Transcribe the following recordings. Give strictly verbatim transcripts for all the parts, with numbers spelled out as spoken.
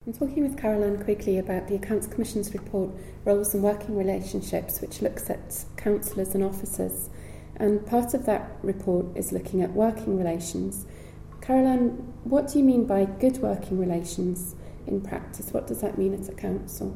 I'm talking with Caroline Quigley about the Accounts Commission's report, Roles and Working Relationships, which looks at councillors and officers. And part of that report is looking at working relations. Caroline, what do you mean by good working relations in practice? What does that mean at a council?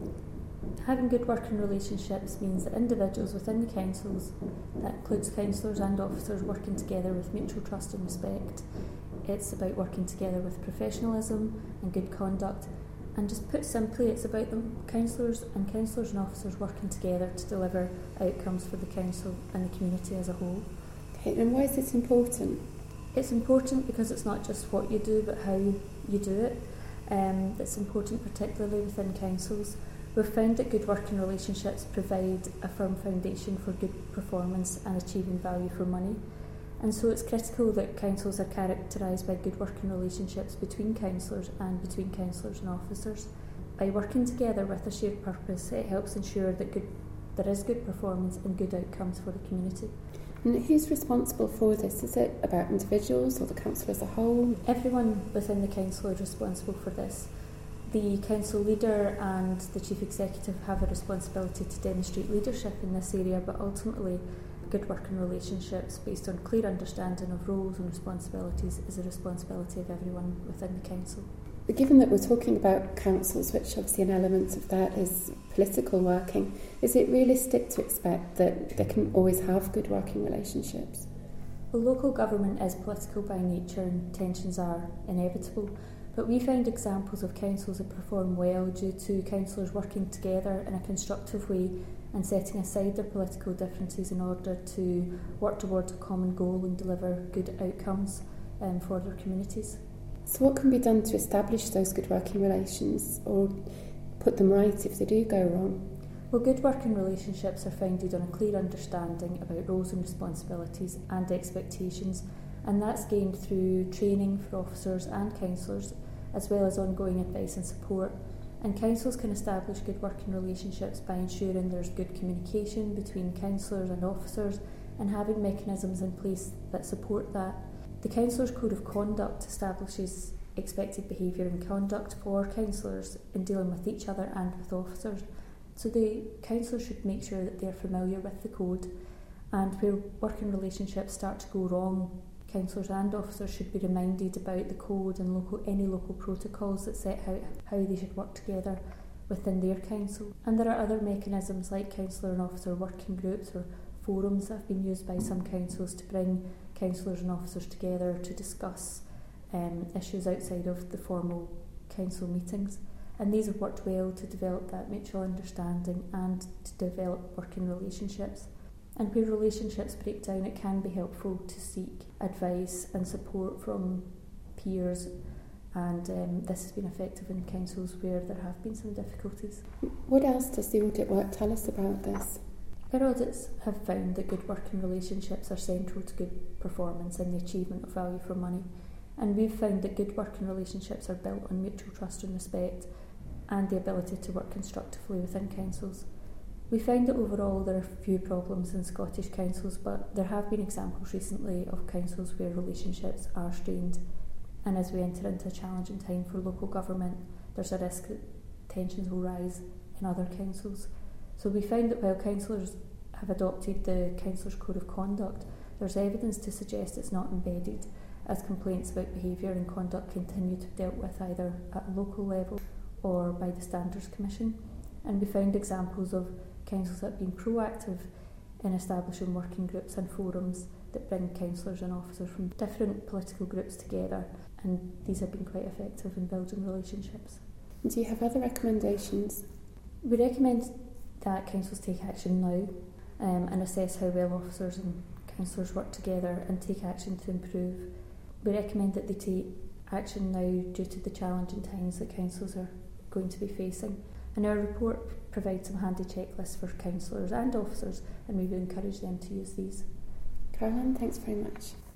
Having good working relationships means that individuals within the councils, that includes councillors and officers, working together with mutual trust and respect. It's about working together with professionalism and good conduct. And just put simply, it's about the councillors and councillors and officers working together to deliver outcomes for the council and the community as a whole. Okay, and why is this important? It's important because it's not just what you do, but how you do it. Um, it's important particularly within councils. We've found that good working relationships provide a firm foundation for good performance and achieving value for money. And so it's critical that councils are characterised by good working relationships between councillors and between councillors and officers. By working together with a shared purpose, it helps ensure that good, there is good performance and good outcomes for the community. And who's responsible for this? Is it about individuals or the council as a whole? Everyone within the council is responsible for this. The council leader and the chief executive have a responsibility to demonstrate leadership in this area, but ultimately good working relationships based on clear understanding of roles and responsibilities is a responsibility of everyone within the council. But given that we're talking about councils, which obviously an element of that is political working, is it realistic to expect that they can always have good working relationships? Well, local government is political by nature and tensions are inevitable, but we found examples of councils that perform well due to councillors working together in a constructive way and setting aside their political differences in order to work towards a common goal and deliver good outcomes um, for their communities. So what can be done to establish those good working relations or put them right if they do go wrong? Well, good working relationships are founded on a clear understanding about roles and responsibilities and expectations, and that's gained through training for officers and councillors, as well as ongoing advice and support. And councils can establish good working relationships by ensuring there's good communication between councillors and officers and having mechanisms in place that support that. The Councillors' Code of Conduct establishes expected behaviour and conduct for councillors in dealing with each other and with officers. So the councillors should make sure that they're familiar with the code, and where working relationships start to go wrong, councillors and officers should be reminded about the code and local, any local protocols that set out how they should work together within their council. And there are other mechanisms like councillor and officer working groups or forums that have been used by some councils to bring councillors and officers together to discuss um, issues outside of the formal council meetings. And these have worked well to develop that mutual understanding and to develop working relationships. And where relationships break down, it can be helpful to seek advice and support from peers, and um, this has been effective in councils where there have been some difficulties. What else does the audit work tell us about this? Our audits have found that good working relationships are central to good performance and the achievement of value for money, and we've found that good working relationships are built on mutual trust and respect and the ability to work constructively within councils. We found that overall there are few problems in Scottish councils, but there have been examples recently of councils where relationships are strained, and as we enter into a challenging time for local government, there's a risk that tensions will rise in other councils. So we found that while councillors have adopted the Councillors' Code of Conduct, there's evidence to suggest it's not embedded, as complaints about behaviour and conduct continue to be dealt with either at a local level or by the Standards Commission. And we found examples of councils that have been proactive in establishing working groups and forums that bring councillors and officers from different political groups together, and these have been quite effective in building relationships. Do you have other recommendations? We recommend that councils take action now um, and assess how well officers and councillors work together and take action to improve. We recommend that they take action now due to the challenging times that councils are going to be facing. And our report provides some handy checklists for councillors and officers, and we would encourage them to use these. Caroline, thanks very much.